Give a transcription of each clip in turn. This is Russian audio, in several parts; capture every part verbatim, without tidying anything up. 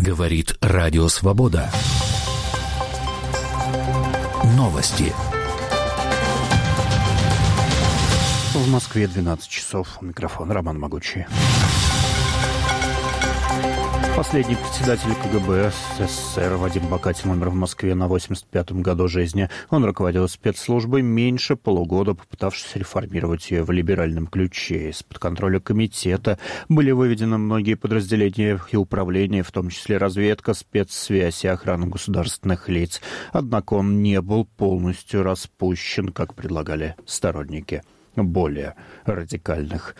Говорит Радио Свобода. Новости. В Москве двенадцать часов. У микрофона Роман Могучий. Последний председатель КГБ СССР Вадим Бакатин умер в Москве на восемьдесят пятом году жизни. Он руководил спецслужбой меньше полугода, попытавшись реформировать ее в либеральном ключе. Из-под контроля комитета были выведены многие подразделения и управления, в том числе разведка, спецсвязь и охрана государственных лиц. Однако он не был полностью распущен, как предлагали сторонники более радикальных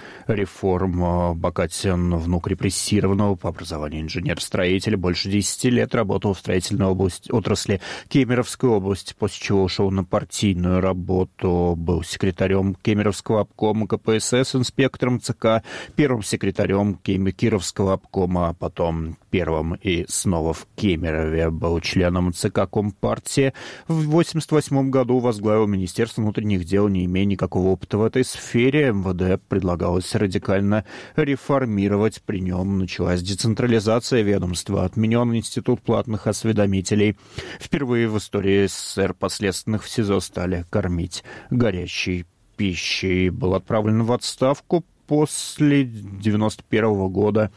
реформ. Бакатин, внук репрессированного, по образованию инженер-строитель, больше десяти лет работал в строительной области, отрасли Кемеровской области, после чего ушел на партийную работу, был секретарем Кемеровского обкома КПСС, инспектором ЦК, первым секретарем Кировского обкома, а потом первым и снова в Кемерове, был членом ЦК Компартии. В восемьдесят восьмом году возглавил Министерство внутренних дел, не имея никакого опыта в этой сфере. МВД предлагалось радикально реформировать. При нем началась децентрализация ведомства, отменен институт платных осведомителей. Впервые в истории СССР подследственных в СИЗО стали кормить горячей пищей. Был отправлен в отставку. После девяносто первого года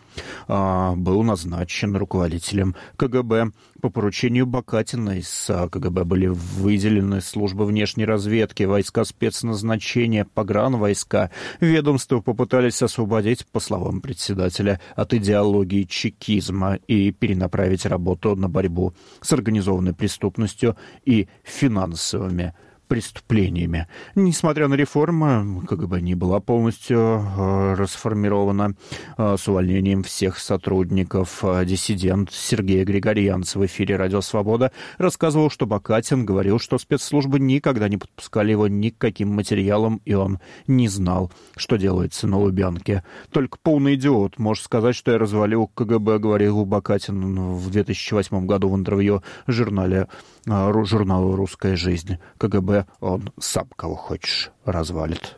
а, был назначен руководителем КГБ. По поручению Бакатина из КГБ были выделены службы внешней разведки, войска спецназначения, погранвойска. Ведомство попытались освободить, по словам председателя, от идеологии чекизма и перенаправить работу на борьбу с организованной преступностью и финансовыми преступлениями. Несмотря на реформы, КГБ не была полностью э, расформирована. Э, с увольнением всех сотрудников э, диссидент Сергей Григорьянцев в эфире «Радио Свобода» рассказывал, что Бакатин говорил, что спецслужбы никогда не подпускали его ни к каким материалам, и он не знал, что делается на Лубянке. Только полный идиот может сказать, что я развалил КГБ, говорил Бакатин в две тысячи восьмом году в интервью журнале, э, журналу «Русская жизнь». КГБ он сам кого хочешь развалит.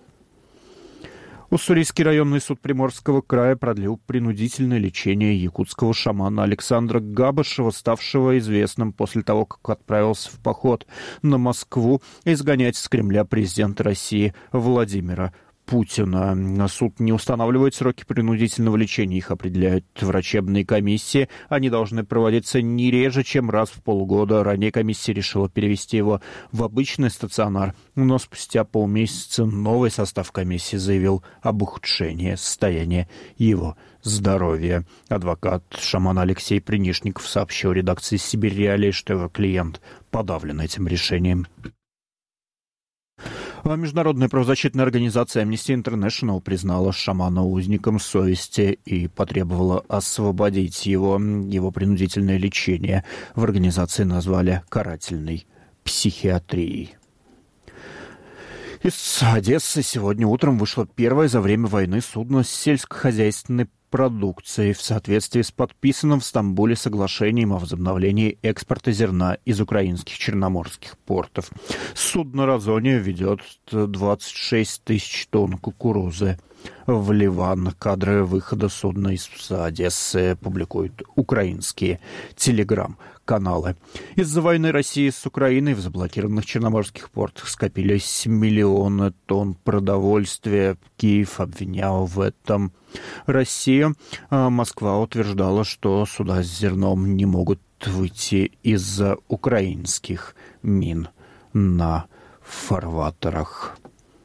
Уссурийский районный суд Приморского края продлил принудительное лечение якутского шамана Александра Габышева, ставшего известным после того, как отправился в поход на Москву изгонять с Кремля президента России Владимира Путина. Суд не устанавливает сроки принудительного лечения, их определяют врачебные комиссии. Они должны проводиться не реже, чем раз в полгода. Ранее комиссия решила перевести его в обычный стационар, но спустя полмесяца новый состав комиссии заявил об ухудшении состояния его здоровья. Адвокат шамана Алексей Принишников сообщил редакции «Сибирь Реалии», что его клиент подавлен этим решением. Международная правозащитная организация Amnesty International признала шамана узником совести и потребовала освободить его. Его принудительное лечение в организации назвали карательной психиатрией. Из Одессы сегодня утром вышло первое за время войны судно с сельскохозяйственной продукцией в соответствии с подписанным в Стамбуле соглашением о возобновлении экспорта зерна из украинских черноморских портов. Судно «Разония» ведет двадцать шесть тысяч тонн кукурузы в Ливан. Кадры выхода судна из Одессы публикуют украинские телеграм-каналы. Из-за войны России с Украиной в заблокированных черноморских портах скопились миллионы тонн продовольствия. Киев обвинял в этом Россию. Москва утверждала, что суда с зерном не могут выйти из-за украинских мин на фарватерах.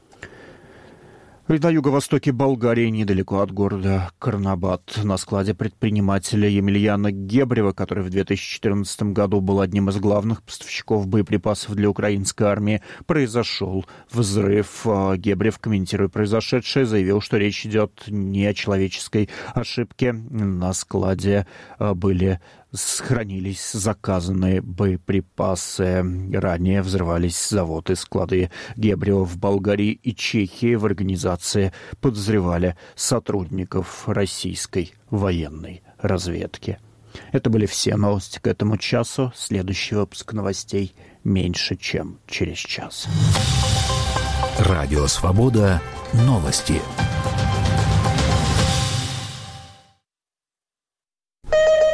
На юго-востоке Болгарии, недалеко от города Карнобат, на складе предпринимателя Емельяна Гебрева, который в две тысячи четырнадцатом году был одним из главных поставщиков боеприпасов для украинской армии, произошел взрыв. Гебрев, комментируя произошедшее, заявил, что речь идет не о человеческой ошибке. На складе были сохранились заказанные боеприпасы. Ранее взрывались заводы, склады Гебрева в Болгарии и Чехии. В организации подозревали сотрудников российской военной разведки. Это были все новости к этому часу. Следующий выпуск новостей меньше, чем через час. Радио Свобода. Новости.